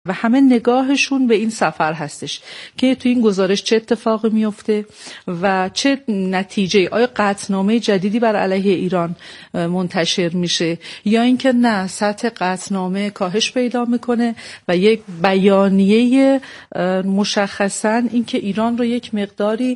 و همه نگاهشون به این سفر هستش که تو این گزارش چه اتفاقی میفته و چه نتیجه، آیا قطعنامه جدیدی بر علیه ایران منتشر میشه یا اینکه نه، سطح قطعنامه کاهش پیدا میکنه و یک بیانیه مشخصا اینکه ایران رو یک مقداری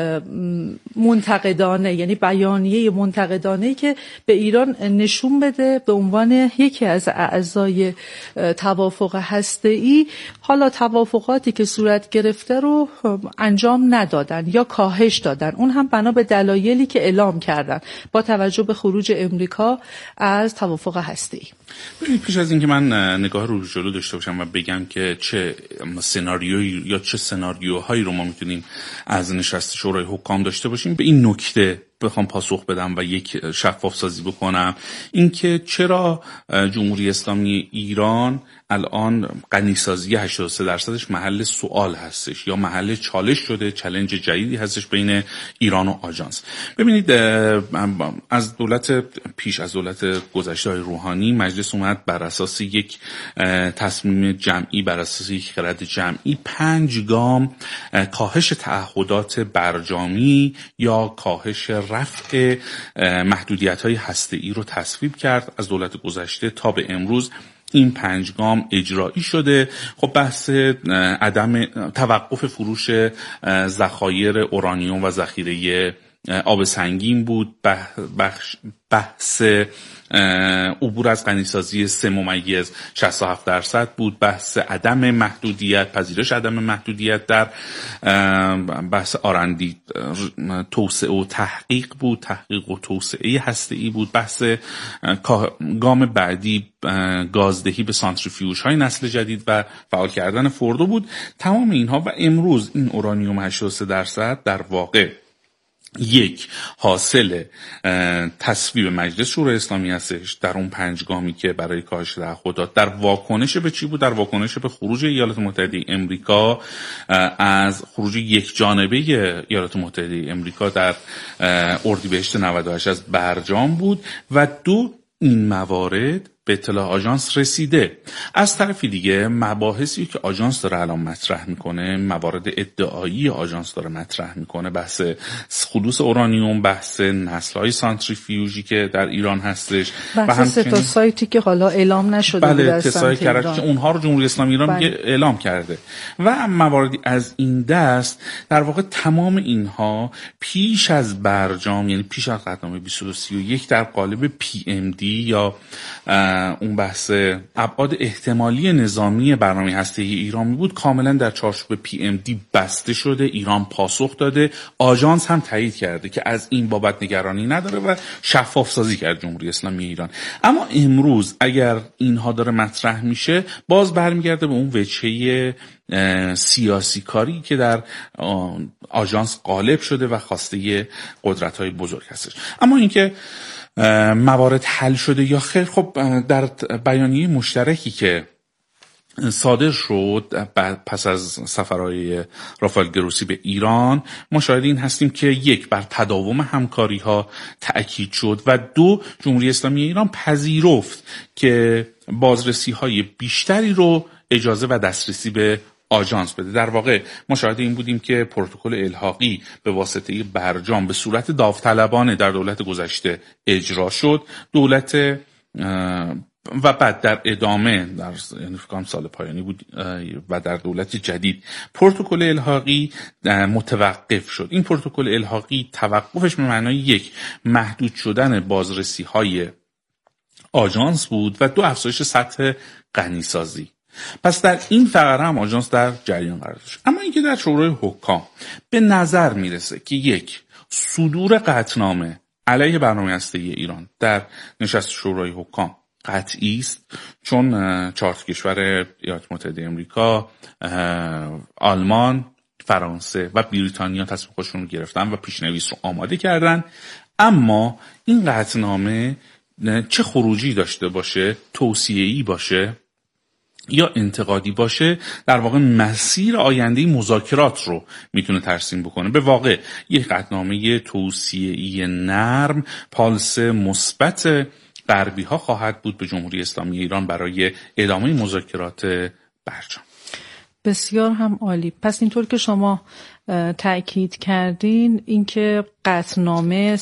منتقدانه، یعنی بیانیه منتقدانه که به ایران نشون بده به عنوان یکی از اعضای توافق هسته ای حالا توافقاتی که صورت گرفته رو انجام ندادن یا کاهش دادن، اون هم بنا به دلایلی که اعلام کردن با توجه به خروج امریکا از توافق هسته‌ای. ببینید، پیش از اینکه من نگاه رو جلو داشته باشم و بگم که چه سناریویی یا چه سناریوهایی رو ما میتونیم از نشست شورای حکام داشته باشیم، به این نکته بخوام پاسخ بدم و یک شفاف سازی بکنم، اینکه چرا جمهوری اسلامی ایران الان غنیسازی 83% محل سوال هستش یا محل چالش شده، چالش جدیدی هستش بین ایران و آژانس. ببینید، از دولت پیش، از دولت گذشته های روحانی، مجلس اومد بر اساس یک تصمیم جمعی، بر اساس یک خرد جمعی 5 گام کاهش تعهدات برجامی یا کاهش رفع محدودیت‌های هسته‌ای رو تصویب کرد. از دولت گذشته تا به امروز این 5 گام اجرایی شده. خب بحث عدم توقف فروش ذخایر اورانیوم و ذخیره آب سنگین بود، بحث عبور از غنیسازی 3.67% بود، بحث عدم محدودیت، پذیرش عدم محدودیت در بحث آرندی، توسعه و تحقیق بود، تحقیق و توسعه هسته‌ای بود، بحث گام بعدی گازدهی به سانتریفیوژ های نسل جدید و فعال کردن فوردو بود. تمام اینها و امروز این اورانیوم 83% در واقع یک حاصل تصویب مجلس شورای اسلامی هستش در اون 5 گامی که برای کاهش تعهدات در واکنش به چی بود؟ در واکنش به خروج ایالات متحده امریکا، از خروج یک جانبه ایالات متحده امریکا در اردیبهشت 98 از برجام بود و این موارد به اطلاع آژانس رسیده. از طرفی دیگه مباحثی که آژانس داره الان مطرح میکنه، موارد ادعایی آژانس داره مطرح میکنه، بحث خلوص اورانیوم، بحث نسل‌های سانتریفیوژی که در ایران هستش، بحث 3 سایتی که حالا اعلام نشده بود از سمت ایران، که اونها رو جمهوری اسلامی ایران اعلام کرده و مواردی از این دست. در واقع تمام اینها پیش از برجام، یعنی پیش از قطعنامه 2231 در قالب PMD یا اون بحث ابعاد احتمالی نظامی برنامه هسته‌ای ایران بود، کاملا در چارچوب PMD بسته شده. ایران پاسخ داده، آژانس هم تایید کرده که از این بابت نگرانی نداره و شفاف سازی کرد جمهوری اسلامی ایران. اما امروز اگر اینها داره مطرح میشه، باز برمیگرده به اون وجهه سیاسی کاری که در آژانس غالب شده و خواسته قدرت‌های بزرگ هستش. اما اینکه موارد حل شده یا خیر، خب در بیانیه مشترکی که صادر شد پس از سفرهای رافائل گروسی به ایران، ما شاهد این هستیم که 1 بر تداوم همکاری ها تأکید شد و 2 جمهوری اسلامی ایران پذیرفت که بازرسی های بیشتری رو اجازه و دسترسی به آژانس بده. در واقع ما شاهد این بودیم که پروتکل الحاقی به واسطه برجام به صورت داوطلبانه در دولت گذشته اجرا شد. دولت و بعد در ادامه یعنی فکر کنم سال پایانی بود و در دولت جدید پروتکل الحاقی متوقف شد. این پروتکل الحاقی توقفش به معنای 1 محدود شدن بازرسی های آژانس بود و 2 افزایش سطح غنیسازی. پس در این فقره هم آژانس در جریان قرار داشت. اما اینکه در شورای حکام به نظر میرسه که 1 صدور قطعنامه علیه برنامه هسته‌ای ایران در نشست شورای حکام قطعی است، چون 4 کشور ایالات متحده امریکا، آلمان، فرانسه و بریتانیا تصمیم خودشون رو گرفتن و پیشنویس رو آماده کردن. اما این قطعنامه چه خروجی داشته باشه، توصیه‌ای باشه یا انتقادی باشه، در واقع مسیر آینده مذاکرات رو میتونه ترسیم بکنه. به واقع یک قطعنامه توصیه‌ای نرم، پالس مثبت غربی ها خواهد بود به جمهوری اسلامی ایران برای ادامه مذاکرات برجام. بسیار هم عالی. پس اینطور که شما تأکید کردین، اینکه قطعنامه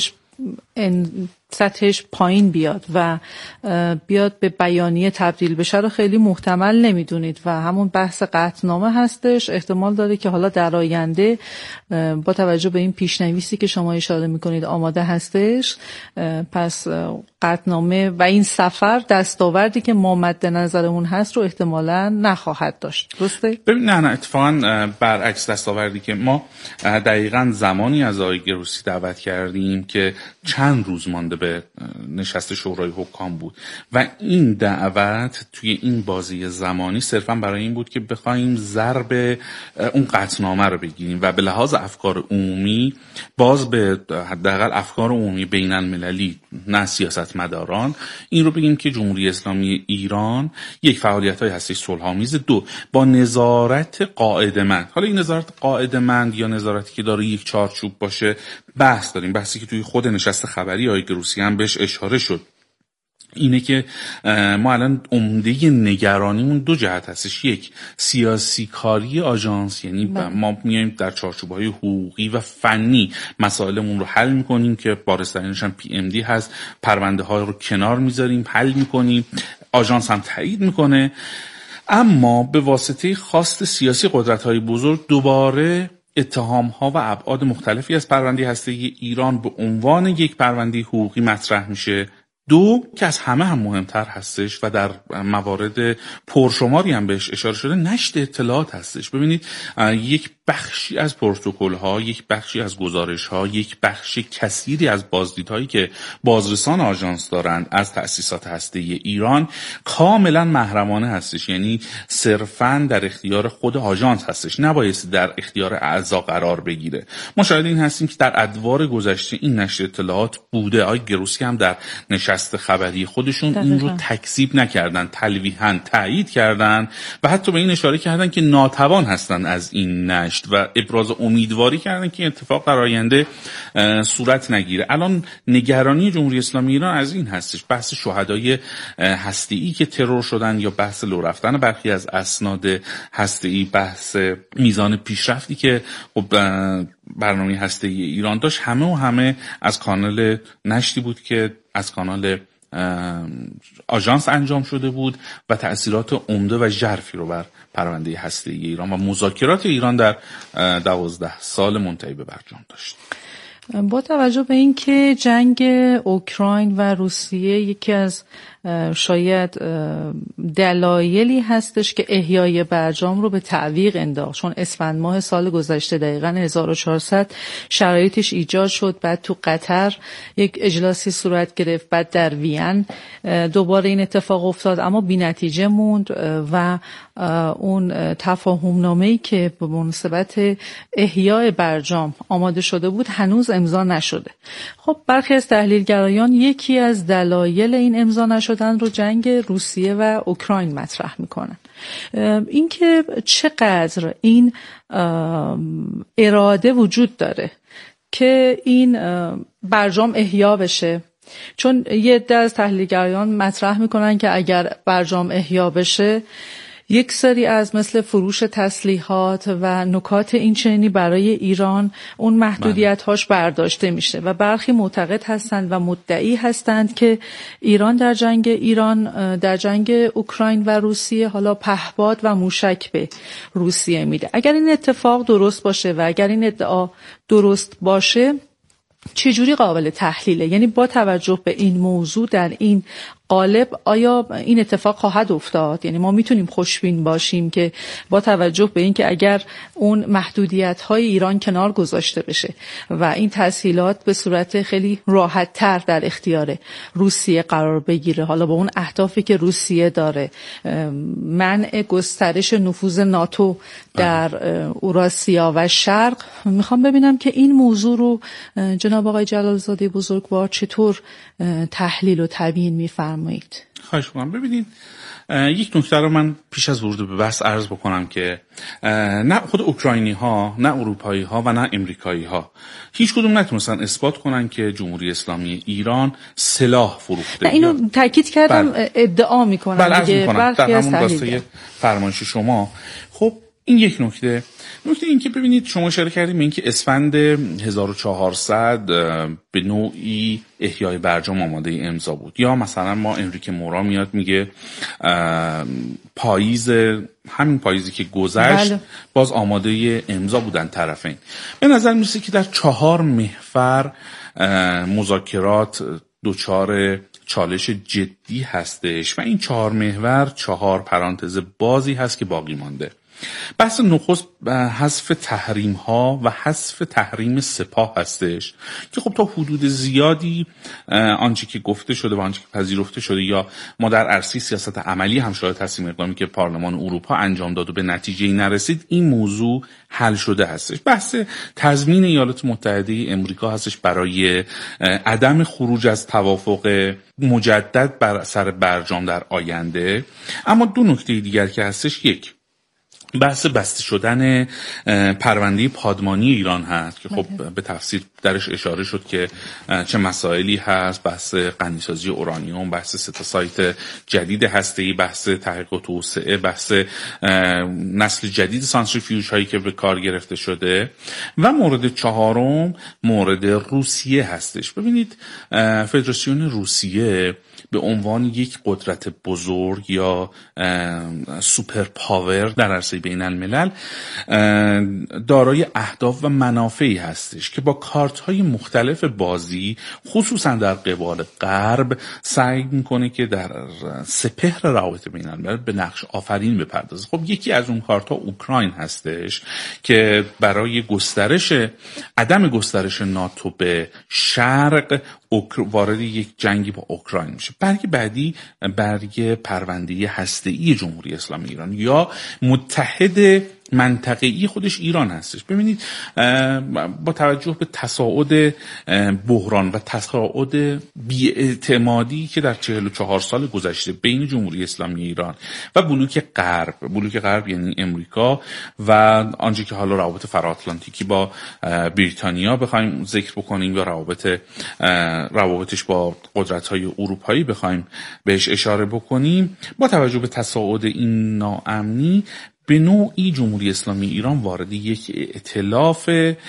سطحش پایین بیاد و بیاد به بیانیه تبدیل بشه رو خیلی محتمل نمیدونید و همون بحث قطعنامه هستش. احتمال داره که حالا در آینده با توجه به این پیشنویسی که شما اشاره میکنید آماده هستش، پس قطعنامه و این سفر دستاوردی که ما مد نظرمون هست رو احتمالاً نخواهد داشت. درسته؟ ببین نه اتفاقا برعکس، دستاوردی که ما دقیقاً زمانی از آقای گروسی دعوت کردیم که چند روز مانده به نشست شورای حکام بود و این دعوت توی این بازی زمانی صرفاً برای این بود که بخوایم ضرب اون قطعنامه رو بگیریم و به لحاظ افکار عمومی باز به حداقل افکار عمومی بین المللی، نه سیاستمداران، این رو بگیم که جمهوری اسلامی ایران یک فعالیت‌های هستی صلح‌آمیز، دو با نظارت قاعده‌مند. حالا این نظارت قاعده‌مند یا نظارتی که داره یک چارچوب باشه بحث داریم، بحثی که توی خود نشست خبری آقای گروسی هم بهش اشاره شد، اینه که ما الان عمده نگرانیمون دو جهت هستش. یک، سیاسی کاری آژانس، یعنی ما میایم در چارچوب‌های حقوقی و فنی مسائلمون رو حل میکنیم که بارزترینش هم PMD هست، پرونده ها رو کنار میذاریم، حل میکنیم، آژانس هم تایید میکنه. اما به واسطه خواست سیاسی قدرت‌های بزرگ دوباره اتهام‌ها و ابعاد مختلفی از پرونده هسته‌ای ایران به عنوان یک پرونده حقوقی مطرح میشه. دو که از همه هم مهمتر هستش و در موارد پرشماری هم بهش اشاره شده، نشر اطلاعات هستش. ببینید یک بخشی از پروتکل‌ها، یک بخشی از گزارش‌ها، یک بخش کثیری از بازدیدهایی که بازرسان آژانس دارند از تأسیسات هسته‌ای ایران کاملا محرمانه هستش، یعنی صرفاً در اختیار خود آژانس هستش، نباید در اختیار اعضا قرار بگیره. ما شاهد این هستیم که در ادوار گذشته این نشر اطلاعات بوده. آقای گروسی هم در نشست خبری خودشون این رو تکذیب نکردن، تلویحاً تایید کردن و حتی به این اشاره کردن که ناتوان هستن از این نشر و ابراز امیدواری کردن که اتفاق در آینده صورت نگیره. الان نگرانی جمهوری اسلامی ایران از این هستش، بحث شهدای هسته‌ای که ترور شدن یا بحث لو رفتن برخی از اسناد هسته‌ای، بحث میزان پیشرفتی که برنامه هسته‌ای ایران داشت، همه از کانال نشری بود که از کانال آژانس انجام شده بود و تأثیرات عمده و ژرفی رو بر پرونده هسته‌ای ایران و مذاکرات ایران در 12 سال منتهی به برجام داشت. با توجه به اینکه جنگ اوکراین و روسیه یکی از شاید دلایلی هستش که احیای برجام رو به تعویق انداخت، چون اسفند ماه سال گذشته دقیقاً 1400 شرایطش ایجاد شد، بعد تو قطر یک اجلاسی صورت گرفت، بعد در وین دوباره این اتفاق افتاد اما بی نتیجه موند و اون تفاهم نامه‌ای که به مناسبت احیای برجام آماده شده بود هنوز امضا نشده. خب برخی از تحلیلگرایان یکی از دلایل این امضا نشدن رو جنگ روسیه و اوکراین مطرح میکنن. اینکه چقدر این اراده وجود داره که این برجام احیا بشه، چون یه عده از تحلیلگرایان مطرح میکنن که اگر برجام احیا بشه یک سری از مثل فروش تسلیحات و نکات این چنینی برای ایران اون محدودیت‌هاش برداشته میشه و برخی معتقد هستند و مدعی هستند که ایران در جنگ اوکراین و روسیه حالا پهپاد و موشک به روسیه میده. اگر این اتفاق درست باشه و اگر این ادعا درست باشه چجوری قابل تحلیله؟ یعنی با توجه به این موضوع در این قالب آیا این اتفاق خواهد افتاد؟ یعنی ما میتونیم خوشبین باشیم که با توجه به این که اگر اون محدودیت‌های ایران کنار گذاشته بشه و این تسهیلات به صورت خیلی راحت‌تر در اختیار روسیه قرار بگیره، حالا با اون اهدافی که روسیه داره، منع گسترش نفوذ ناتو در اوراسیا و شرق، میخوام ببینم که این موضوع رو جناب آقای جلالزاده بزرگوار چطور تحلیل و تبیین می‌فرمایید؟ بفرمایید. خواهش می‌کنم. ببینید یک نکته رو من پیش از ورود به بحث عرض بکنم که نه خود اوکراینی ها، نه اروپایی ها و نه امریکایی ها هیچ کدوم نتونستن اثبات کنن که جمهوری اسلامی ایران سلاح فروخته. اینو تاکید کردم. ادعا میکنن دیگه در همون راسته فرمایش شما. خب این یک نکته این که ببینید شما اشاره کردیم این که اسفند 1400 به نوعی احیای برجام آماده امضا بود، یا مثلا ما انریک مورا میاد میگه همین پاییزی که گذشت باز آماده امضا بودن طرفین. به نظر میرسه که در 4 محور مذاکرات دچار چالش جدی هستش و این 4 محور 4 پرانتز بازی هست که باقی مانده. بحث نخست حذف تحریم ها و حذف تحریم سپاه هستش که خب تا حدود زیادی آنچه که گفته شده و آنچه که پذیرفته شده یا ما در عرصه سیاست عملی هم شاهد هستیم اقدامی که پارلمان اروپا انجام داد و به نتیجه نرسید، این موضوع حل شده هستش. بحث تضمین ایالات متحده امریکا هستش برای عدم خروج از توافق مجدد بر سر برجام در آینده. اما 2 نکته دیگر که هستش، یک بحث بسته شدن پرونده پادمانی ایران هست که خب به تفصیل درش اشاره شد که چه مسائلی هست، بحث غنیسازی اورانیوم، بحث 3 سایت جدید هسته‌ای، بحث تحقیق و توسعه، بحث نسل جدید سانتریفیوژ هایی که به کار گرفته شده و مورد 4 مورد روسیه هستش. ببینید فدراسیون روسیه به عنوان یک قدرت بزرگ یا سوپر پاور در عرصه بین الملل دارای اهداف و منافعی هستش که با کارت‌های مختلف بازی خصوصا در قبال غرب سعی میکنه که در سپهر روابط بین الملل به نقش آفرین بپردازه. خب یکی از اون کارت‌ها اوکراین هستش که برای عدم گسترش ناتو به شرق وارد یک جنگی با اوکراین میشه. برگ بعدی برگ پرونده هسته‌ای جمهوری اسلامی ایران یا متحد منطقه‌ای خودش ایران هستش. ببینید با توجه به تصاعد بحران و تصاعد بی‌اعتمادی که در 44 سال گذشته بین جمهوری اسلامی ایران و بلوک غرب یعنی امریکا و آنچه که حالا روابط فراتلانتیکی با بریتانیا بخوایم ذکر بکنیم یا روابطش با قدرت‌های اروپایی بخوایم بهش اشاره بکنیم، با توجه به تصاعد این ناامنی به نوعی جمهوری اسلامی ایران وارد یک ائتلاف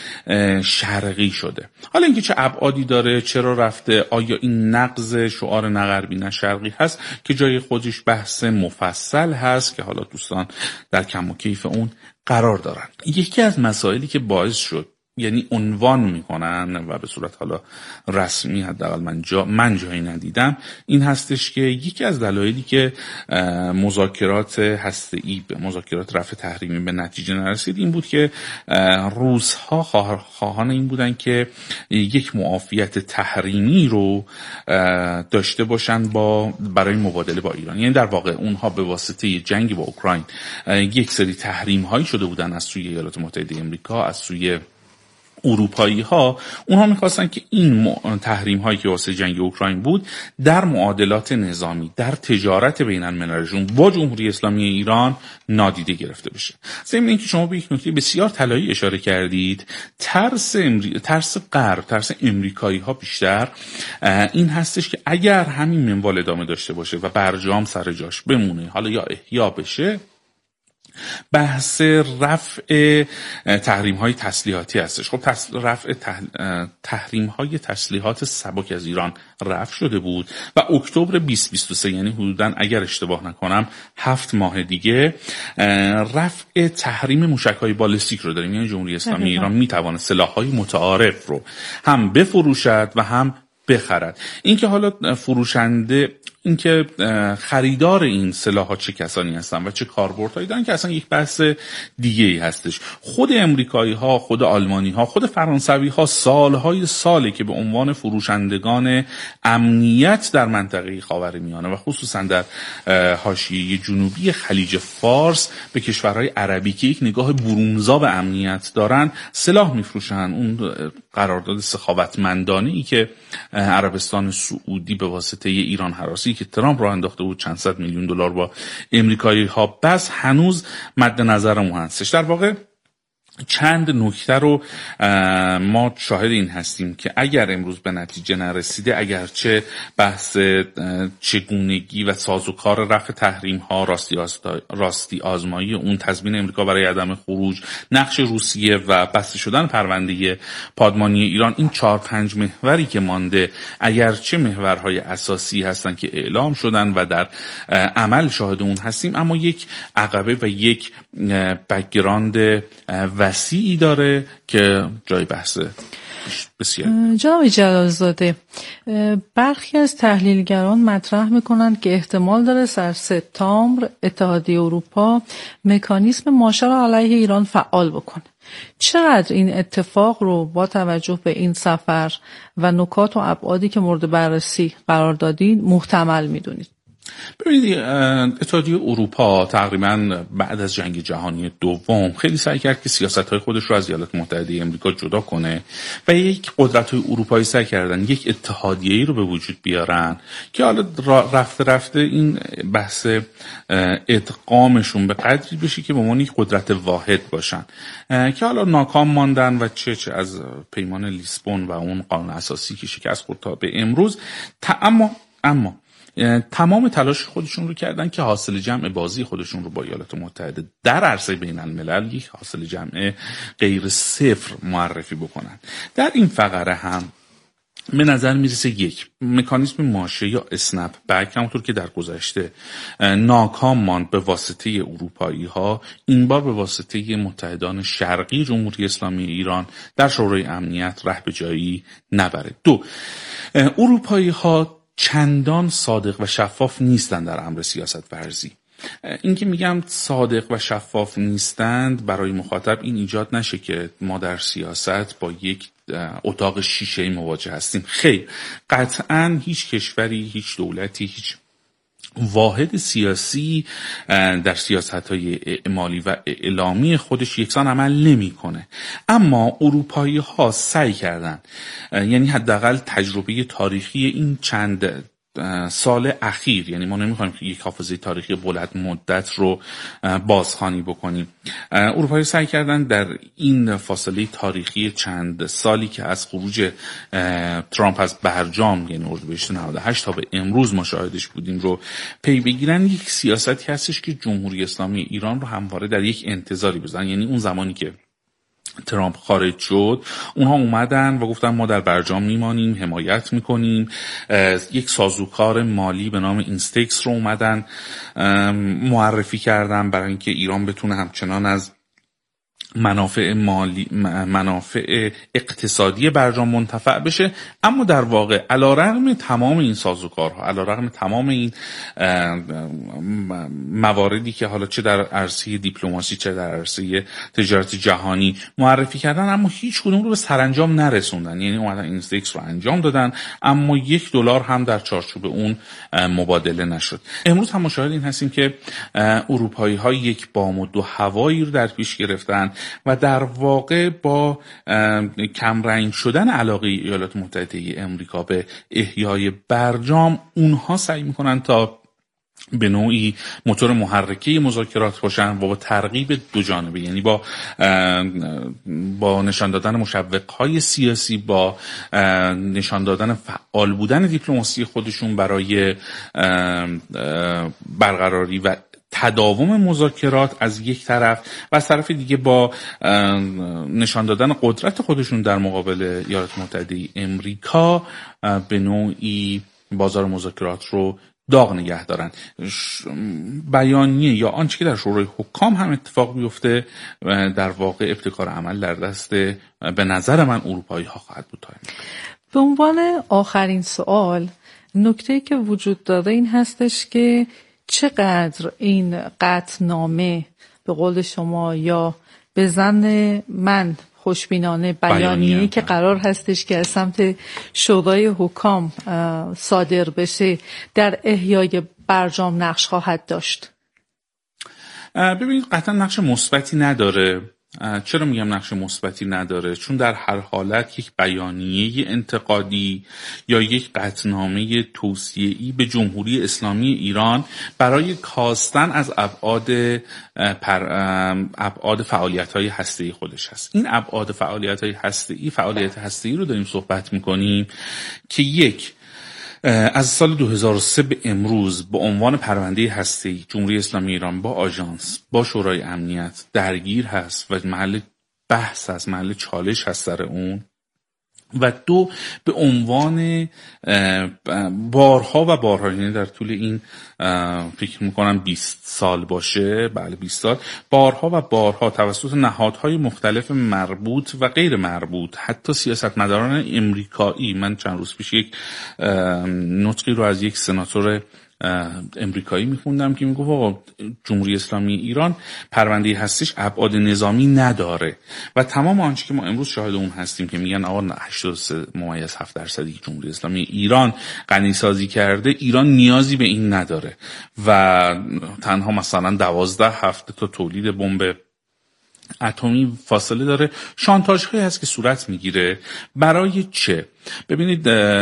شرقی شده. حالا اینکه چه ابعادی داره، چرا رفته، آیا این نقض شعار نه غربی نه شرقی هست که جای خودش بحث مفصل هست که حالا دوستان در کم و کیف اون قرار دارن. یکی از مسائلی که باعث شد، یعنی عنوان میکنن و به صورت حالا رسمی حداقل من جایی ندیدم، این هستش که یکی از دلایلی که مذاکرات هسته‌ای به مذاکرات رفع تحریمی به نتیجه نرسید این بود که روس‌ها خواهان این بودن که یک معافیت تحریمی رو داشته باشن برای مبادله با ایران. یعنی در واقع اونها به واسطه جنگ با اوکراین یک سری تحریم هایی شده بودن از سوی ایالات متحده آمریکا، از سوی اروپایی ها. اونها میخواستن که این تحریم هایی که واسه جنگ اوکراین بود در معادلات نظامی، در تجارت بین المللشون با جمهوری اسلامی ایران نادیده گرفته بشه. ضمن اینکه شما به یک نکته بسیار طلایی اشاره کردید، ترس غرب، ترس امریکایی ها بیشتر این هستش که اگر همین منوال ادامه داشته باشه و برجام سر جاش بمونه، حالا یا احیا بشه، بحث رفع تحریم‌های تسلیحاتی هستش. خب رفع تحریم‌های تسلیحات سبک از ایران رفع شده بود و اکتبر 2023 یعنی حدوداً اگر اشتباه نکنم 7 ماه دیگه رفع تحریم موشک‌های بالستیک رو داریم. یعنی جمهوری اسلامی ایران میتواند سلاح‌های متعارف رو هم بفروشد و هم بخرد. اینکه حالا اینکه خریدار این سلاح‌ها چه کسانی هستن و چه کاربردهایی دارن که اصلا یک بحث دیگه‌ای هستش. خود امریکایی‌ها، خود آلمانی‌ها، خود فرانسوی‌ها ساله که به عنوان فروشندگان امنیت در منطقه خاورمیانه و خصوصا در حاشیه جنوبی خلیج فارس به کشورهای عربی که یک نگاه برونزا به امنیت دارن سلاح می‌فروشن. اون قرارداد سخاوتمندانه‌ای که عربستان سعودی به واسطه ایران هراسی که ترامپ راه انداخته بود، چند صد میلیون دلار با امریکایی‌ها بس، هنوز مد نظرمون هستش. در واقع چند نکته رو ما شاهد این هستیم که اگر امروز به نتیجه نرسیده، اگرچه بحث چگونگی و سازوکار رفع تحریم ها، راستی آزمایی اون، تضمین امریکا برای عدم خروج، نقش روسیه و بسته شدن پرونده پادمانی ایران، این 4-5 محوری که مانده اگرچه محورهای اساسی هستن که اعلام شدن و در عمل شاهد اون هستیم، اما یک عقبه و یک بک‌گراند وسیعی داره که جای بحثه بسیار. جناب جلالزاده، برخی از تحلیلگران مطرح میکنند که احتمال داره در سپتامبر اتحادیه اروپا مکانیزم ماشه را علیه ایران فعال بکنه. چقدر این اتفاق رو با توجه به این سفر و نکات و ابعادی که مورد بررسی قرار دادین محتمل میدونید؟ ببینید، اتحادیه اروپا تقریبا بعد از جنگ جهانی دوم خیلی سعی کرد که سیاست‌های خودش رو از ایالات متحده آمریکا جدا کنه و یک قدرت‌های اروپایی سعی کردن یک اتحادیه‌ای رو به وجود بیارن که حالا رفته این بحث ادغامشون به قدری بشه که به عنوان یک قدرت واحد باشن، که حالا ناکام ماندن و چه از پیمان لیسبون و اون قانون اساسی که شکست خورد تا به امروز. اما تمام تلاش خودشون رو کردن که حاصل جمع بازی خودشون رو با ایالات متحده در عرصه بین الملل یک حاصل جمع غیر صفر معرفی بکنن. در این فقره هم به نظر میرسه یک مکانیزم ماشه یا اسنپ بک، همونطور که در گذشته ناکام ماند به واسطه اروپایی ها، این بار به واسطه متحدان شرقی جمهوری اسلامی ایران در شورای امنیت ره به جایی نبره. دو، اروپایی ها چندان صادق و شفاف نیستن در امر سیاست ورزی. این که میگم صادق و شفاف نیستند برای مخاطب این ایجاد نشه که ما در سیاست با یک اتاق شیشه‌ای مواجه هستیم. خیر، قطعاً هیچ کشوری، هیچ دولتی، هیچ واحد سیاسی در سیاست‌های اعمالی و اعلامی خودش یکسان عمل نمی‌کنه. اما اروپایی ها سعی کردن، یعنی حداقل تجربه تاریخی این چند سال اخیر، یعنی ما نمیخوایم که یک حافظه تاریخی بلند مدت رو بازخوانی بکنیم، اروپایی سعی کردن در این فاصله تاریخی چند سالی که از خروج ترامپ از برجام، یعنی اردیبهشت 98 تا به امروز ما شاهدش بودیم، رو پی بگیرن. یک سیاستی هستش که جمهوری اسلامی ایران رو همواره در یک انتظاری بزنن. یعنی اون زمانی که ترامپ خارج شد، اونها اومدن و گفتن ما در برجام میمانیم، حمایت میکنیم. یک سازوکار مالی به نام اینستکس رو اومدن معرفی کردن برای اینکه ایران بتونه همچنان از منافع اقتصادی برجام منتفع بشه. اما در واقع علیرغم تمام این سازوکارها، علیرغم تمام این مواردی که حالا چه در عرصه دیپلماسی چه در عرصه تجارت جهانی معرفی کردن، اما هیچ کدوم رو به سرانجام نرسوندن. یعنی اومدن اینستکس رو انجام دادن اما $1 هم در چارچوب اون مبادله نشد. امروز هم مشاهد این هستیم که اروپایی ها یک بام و دو هوایی رو در پیش گرفتن و در واقع با کمرنگ شدن علاقه ایالات متحده آمریکا به احیای برجام، اونها سعی میکنن تا به نوعی موتور محرکه مذاکرات باشن و با ترغیب دو جانبه، یعنی با نشان دادن مشوق‌های سیاسی، با نشان دادن فعال بودن دیپلماسی خودشون برای برقراری و تداوم مذاکرات از یک طرف، و از طرف دیگه با نشان دادن قدرت خودشون در مقابل ایالات متحده آمریکا به نوعی بازار مذاکرات رو داغ نگه دارن. بیانیه یا آنچه که در شورای حکام هم اتفاق بیفته در واقع ابتکار عمل در دست به نظر من اروپایی ها خواهد بود. به عنوان آخرین سوال، نکته‌ای که وجود داره این هستش که چقدر این قطعنامه به قول شما یا به ظن من خوشبینانه بیانیه‌ای که قرار هستش که از سمت شورای حکام صادر بشه در احیای برجام نقش خواهد داشت؟ ببینید، قطعا نقش مثبتی نداره. چرا میگم نقش مثبتی نداره؟ چون در هر حالت یک بیانیه انتقادی یا یک قطعنامه توصیه‌ای به جمهوری اسلامی ایران برای کاستن از ابعاد فعالیت‌های هسته‌ای خودش هست. این ابعاد فعالیت هسته‌ای رو داریم صحبت می‌کنیم که یک، از سال 2003 به امروز به عنوان پرونده هسته‌ای جمهوری اسلامی ایران با آژانس، با شورای امنیت درگیر هست و محل بحث هست، محل چالش هست سر اون. و دو، به عنوان بارها یعنی در طول این فکر میکنم 20 سال باشه، بله 20 سال، بارها توسط نهادهای مختلف مربوط و غیر مربوط، حتی سیاستمداران امریکایی، من چند روز پیش یک نطقی رو از یک سناتور امریکایی میخوندم که میگفت آقا جمهوری اسلامی ایران پرونده هستش ابعاد نظامی نداره و تمام آنچه که ما امروز شاهد اون هستیم که میگن آقا 83.7% جمهوری اسلامی ایران غنیسازی کرده، ایران نیازی به این نداره و تنها مثلا 12 هفته تا تولید بمب اتمی فاصله داره. شانتاژ هایی هست که صورت میگیره. برای چه؟ ببینید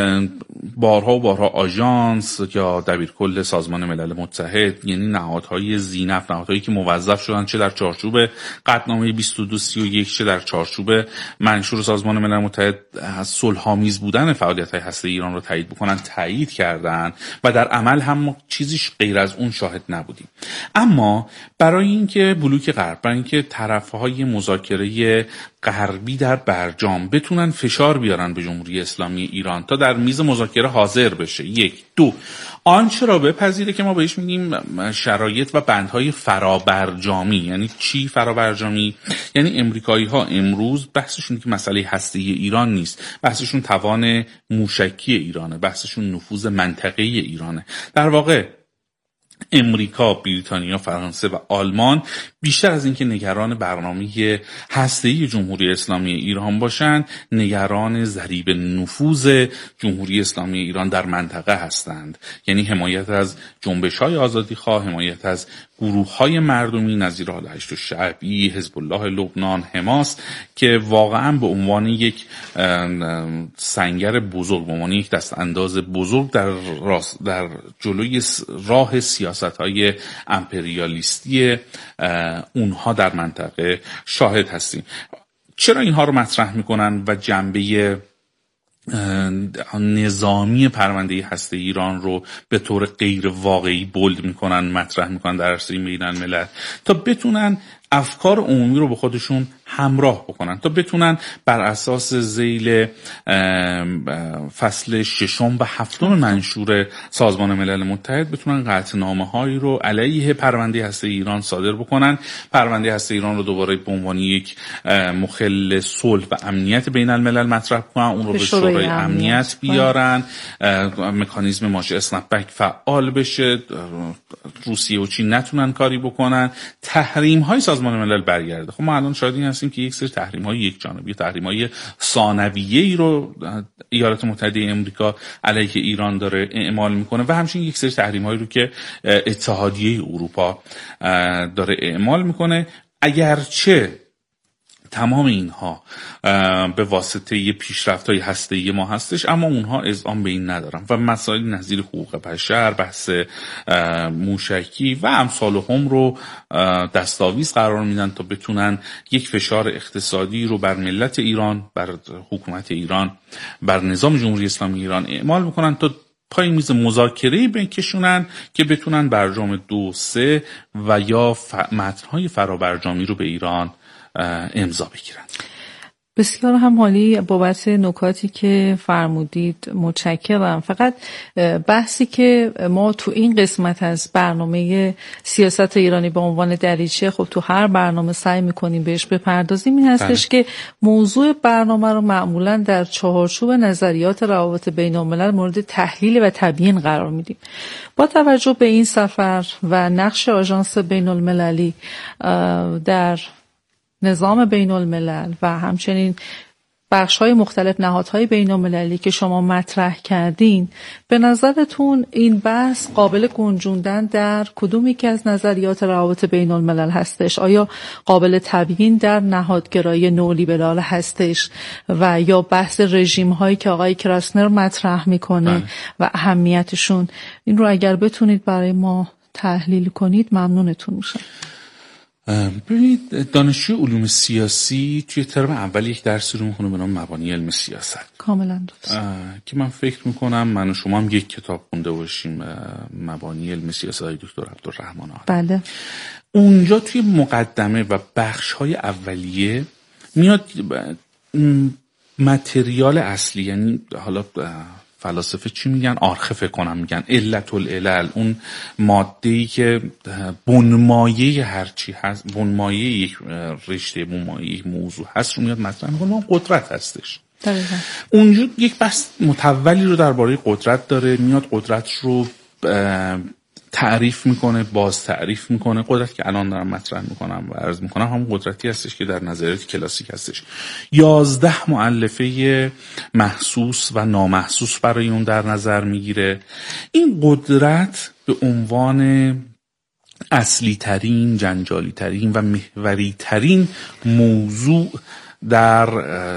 بارها آژانس یا دبیرکل سازمان ملل متحد، یعنی نهادهای ذینفع، نهادهایی که موظف شدن چه در چارچوب قطعنامه 2231 چه در چارچوب منشور سازمان ملل متحد صلح‌آمیز بودن فعالیت‌های هسته‌ای ایران رو تایید بکنن، تایید کردن و در عمل هم چیزیش غیر از اون شاهد نبودیم. اما برای اینکه بلوک غرب، برای اینکه طرف‌های مذاکره غربی در برجام بتونن فشار بیارن به جمهوری اسلامی ایران تا در میز مذاکره حاضر بشه، یک، دو، آنچه را بپذیره که ما بهش میگیم شرایط و بندهای فرابرجامی. یعنی چی فرابرجامی؟ یعنی امریکایی ها امروز بحثشون که مسئله هسته‌ای ایران نیست، بحثشون توان موشکی ایرانه، بحثشون نفوذ منطقه‌ای ایرانه. در واقع امریکا، بریتانیا، فرانسه و آلمان بیشتر از اینکه نگران برنامه هسته‌ای جمهوری اسلامی ایران باشند، نگران ضریب نفوذ جمهوری اسلامی ایران در منطقه هستند. یعنی حمایت از جنبش‌های آزادیخواه، حمایت از گروه‌های مردمی نظیر حزب الشعبی، حزب الله لبنان، حماس، که واقعاً به عنوان یک سنگر بزرگ، به عنوان یک دست انداز بزرگ در جلوی راه سیاست‌های امپریالیستی اونها در منطقه شاهد هستیم. چرا اینها رو مطرح میکنن و جنبه نظامی پرونده هسته ایران رو به طور غیر واقعی بولد میکنن، مطرح میکنن در عرصه بین الملل، تا بتونن افکار عمومی رو به خودشون همراه بکنن، تا بتونن بر اساس ذیل فصل 6 و 7 منشور سازمان ملل متحد بتونن قطعنامه هایی رو علیه پرونده هسته ایران صادر بکنن، پرونده هسته ایران رو دوباره به عنوان یک مخل صلح و امنیت بین الملل مطرح کنن، اون رو به شورای امنیت بیارن، مکانیزم ماشه اسنپ بک فعال بشه، روسیه و چین نتونن کاری بکنن، تحریم های سازمان ملل برگرده. خب ما الان شاهد این هستیم که یک سری تحریم‌های یک جانبی، تحریم‌های ثانویه‌ای رو ایالات متحده آمریکا علیه ایران داره اعمال میکنه و همچنین یک سری تحریم‌هایی رو که اتحادیه اروپا داره اعمال میکنه. اگرچه تمام اینها به واسطه پیشرفت‌های هسته‌ای ما هستش، اما اونها اذعان به این ندارن و مسائل نظیر حقوق بشر، بحث موشکی و امثال هم رو دستاویز قرار میدن تا بتونن یک فشار اقتصادی رو بر ملت ایران، بر حکومت ایران، بر نظام جمهوری اسلامی ایران اعمال میکنن تا پای میز مذاکره‌ای بکشونن که بتونن برجام 2، 3 و یا متن‌های فرابرجامی رو به ایران امضا بگیرن. بسیار هم حالی بابت نکاتی که فرمودید متشکرم. فقط بحثی که ما تو این قسمت از برنامه سیاست ایرانی به عنوان دریچه، خب تو هر برنامه سعی میکنیم بهش بپردازیم، این هستش که موضوع برنامه رو معمولا در چهارچوب نظریات روابط بین الملل مورد تحلیل و تبیین قرار میدیم. با توجه به این سفر و نقش آژانس بین المللی در نظام بین الملل و همچنین بخش‌های مختلف نهادهای بین‌المللی که شما مطرح کردین، به نظرتون این بحث قابل گنجوندن در کدوم یکی از نظریات روابط بین‌الملل هستش؟ آیا قابل تبیین در نهادگرایی نئولیبرال هستش و یا بحث رژیم‌هایی که آقای کراسنر مطرح میکنه و اهمیتشون؟ این رو اگر بتونید برای ما تحلیل کنید ممنونتون میشم. ببینید، دانشجوی علوم سیاسی توی ترم اول یک درسی رو میخونه به نام مبانی علم سیاست. کاملا درست. که من فکر میکنم من و شما هم یک کتاب خونده باشیم، مبانی علم سیاست های دکتر عبدالرحمن آهادی. بله. اونجا توی مقدمه و بخش‌های اولیه میاد متریال اصلی، یعنی حالا فلاسفه چی میگن، آرخه فکر کنم میگن علت العلل، اون ماده‌ای که بنمایه هرچی هست، بنمایه یک رشته، بنمایه یک موضوع هست رو میاد مطرح میکنه، اون قدرت هستش. دقیقاً. اونجا یک بحث متولی رو درباره قدرت داره، میاد قدرت رو تعریف میکنه، باز تعریف میکنه. قدرت که الان دارم مطرح میکنم و عرض میکنم هم قدرتی هستش که در نظریات کلاسیک هستش. 11 مؤلفه محسوس و نامحسوس برای اون در نظر میگیره. این قدرت به عنوان اصلی ترین، جنجالی ترین و محوری ترین موضوع در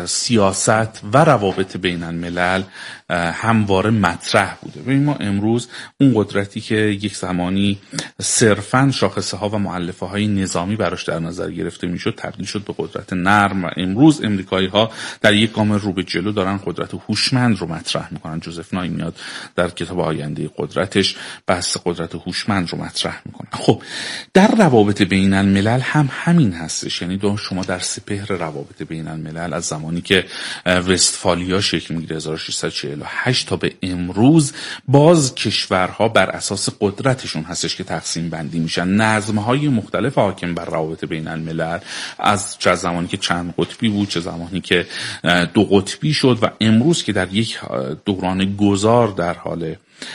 سیاست و روابط بین الملل همواره مطرح بوده. ببین ما امروز اون قدرتی که یک زمانی صرفاً شاخصه ها و مؤلفه های نظامی براش در نظر گرفته میشد تبدیل شد به قدرت نرم و امروز امریکایی ها در یک گام رو به جلو دارن قدرت هوشمند رو مطرح میکنن. جوزف نای میاد در کتاب آینده قدرتش بحث قدرت هوشمند رو مطرح میکنه. خب در روابط بین الملل هم همین هستش، یعنی شما در سپهر روابط بین الملل از زمانی که وستفالیا شکل میگیره 1648 تا به امروز باز کشورها بر اساس قدرتشون هستش که تقسیم بندی میشن. نظمهای مختلف حاکم بر روابط بین الملل از چه زمانی که چند قطبی بود، چه زمانی که دو قطبی شد و امروز که در یک دوران گذار در حال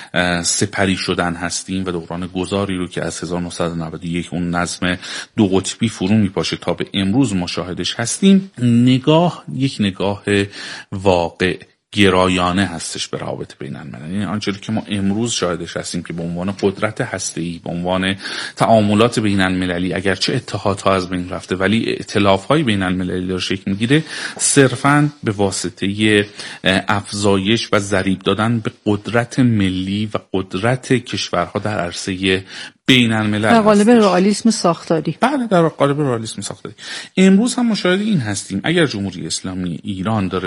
سپری شدن هستیم و دوران گذاری رو که از 1991 اون نظم دو قطبی فرو میپاشه تا به امروز مشاهدش هستیم. یک نگاه واقع گرایانه هستش به روابط بین الملل. یعنی آنچه که ما امروز شاهدش هستیم که به عنوان قدرت هسته‌ای، به عنوان تعاملات بین المللی، اگرچه اتحادها از بین رفته ولی ائتلاف‌های بین المللی داره شکل میگیره، صرفاً به واسطه افزایش و ضریب دادن به قدرت ملی و قدرت کشورها در عرصه بین الملل در قالب رئالیسم ساختاری. بله، در قالب رئالیسم ساختاری. امروز هم مشاهده این هستیم اگر جمهوری اسلامی ایران داره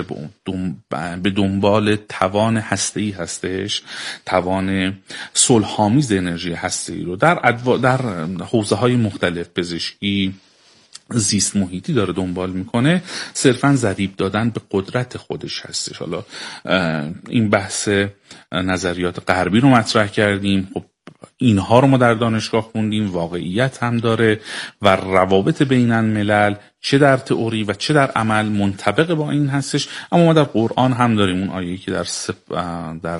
به دنبال توان هسته‌ای هستش، توان صلح‌آمیز انرژی هسته‌ای رو در حوزه‌های مختلف، پزشکی، زیست محیطی داره دنبال میکنه، صرفاً ضریب دادن به قدرت خودش هستش. حالا این بحث نظریات غربی رو مطرح کردیم، خب اینها رو ما در دانشگاه خوندیم، واقعیت هم داره و روابط بین الملل چه در تئوری و چه در عمل منطبق با این هستش. اما ما در قرآن هم داریم اون آیه‌ای که در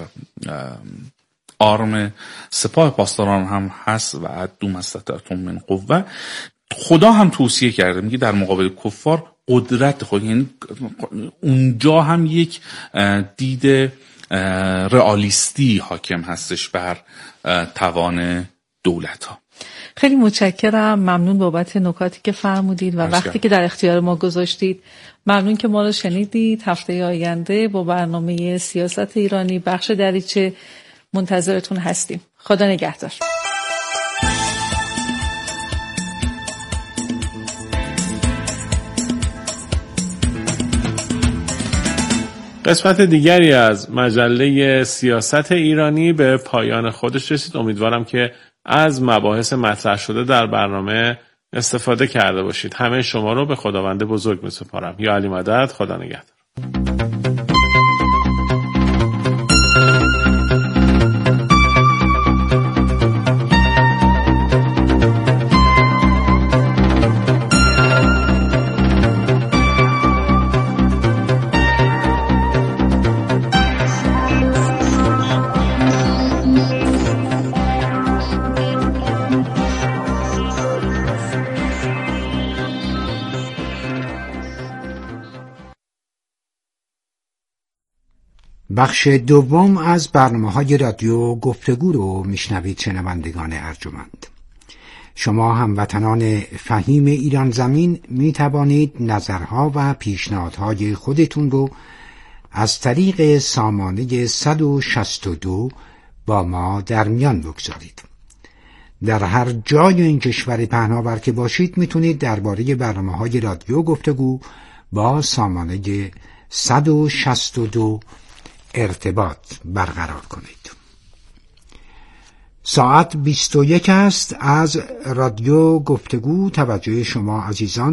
آرم سپاه پاسداران هم هست و عدوا ما استطعتم من قوه. خدا هم توصیه کرده، میگه در مقابل کفار قدرت خود، یعنی اونجا هم یک دید رئالیستی حاکم هستش بر توان دولت ها. خیلی متشکرم، ممنون بابت نکاتی که فرمودید و وقتی که در اختیار ما گذاشتید. ممنون که ما رو شنیدید. هفته آینده با برنامه سیاست ایرانی بخش دریچه منتظرتون هستیم. خدا نگهدار. قسمت دیگری از مجله سیاست ایرانی به پایان خودش رسید. امیدوارم که از مباحث مطرح شده در برنامه استفاده کرده باشید. همه شما رو به خداوند بزرگ می‌سپارم. یا علی مدد. خدا نگهدار. بخش دوم از برنامه‌های رادیو گفتگو رو میشنوید شنوندگان ارجمند. شما هموطنان فهیم ایران زمین می توانید نظرها و پیشنهادهای خودتون رو از طریق سامانه 162 با ما در میان بگذارید. در هر جای این کشور پهناور که باشید میتونید درباره برنامه‌های رادیو گفتگو با سامانه 162 ارتباط برقرار کنید. ساعت 21 است. از رادیو گفتگو توجه شما عزیزان